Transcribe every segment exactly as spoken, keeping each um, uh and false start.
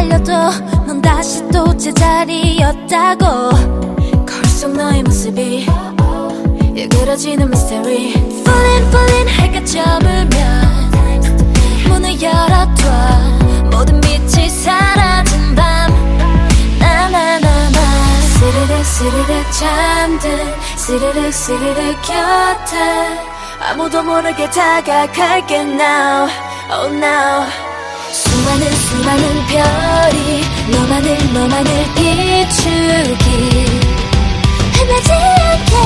달려도 넌 다시 또 제자리였다고. 거울 속 너의 모습이 일그러지는 미스터리. Falling falling 해가 저물면 문을 열어둬. 모든 빛이 사라진 밤 나나나나. 스르륵 스르륵 잠든 스르륵 스르륵 곁에 아무도 모르게 다가갈게 now. Oh now. 수많은 수많은 별이 너만을 너만을 비추기 헤매지 않게.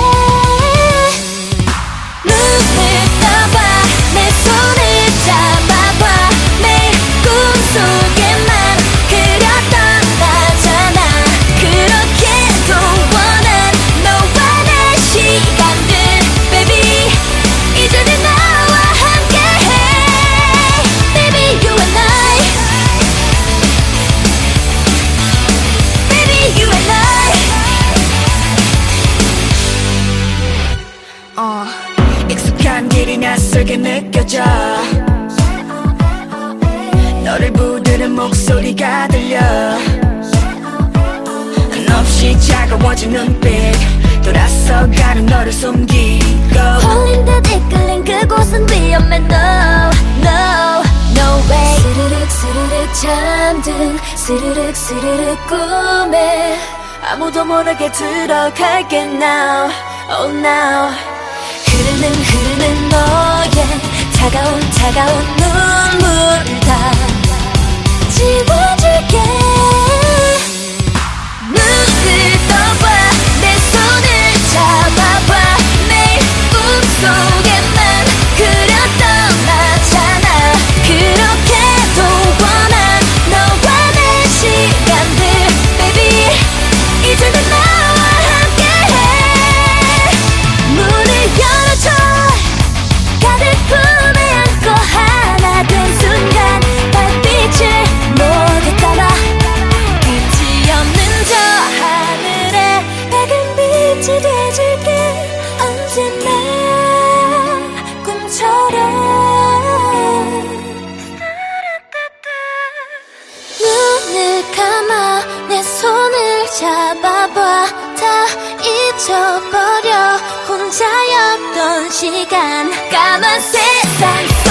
눈을 떠봐 내 손을 잡아봐. 매일 꿈속에만 그렸던 나잖아. 그렇게도 원한 너와 내 시간들 baby. 이제는 나와 함께해 baby you and I. Baby you and I. 어, 익숙한 길이 낯설게 느껴져. 너를 부르는 목소리가 들려. 한없이 차가워진 눈빛 돌아서가는 너를 숨기고. 홀린 듯 이끌린 그곳은 위험해 no no no way. 스르륵 스르륵 잠든 스르륵 스르륵 꿈에 아무도 모르게 들어갈게 now. Oh now. 흐르는 흐르는 너의 차가운 차가운 눈물 다 지워줄게. 눈을 떠봐 내 손을 잡아봐. 매일 꿈속에만 그렸던 나잖아. 그렇게도 원한 너와 내 시간들 baby. 이제는 나와 함께해. 문을 열어줘. 가득 품에 안고 하나 된 순간 달빛을 모두 담아. 끝이 없는 저 하늘에 밝은 빛이 돼줄게. 언제나 꿈처럼. 눈을 감아 내 손을 잡아봐. 다 잊어버려 혼자였던 시간. 까만 세상 속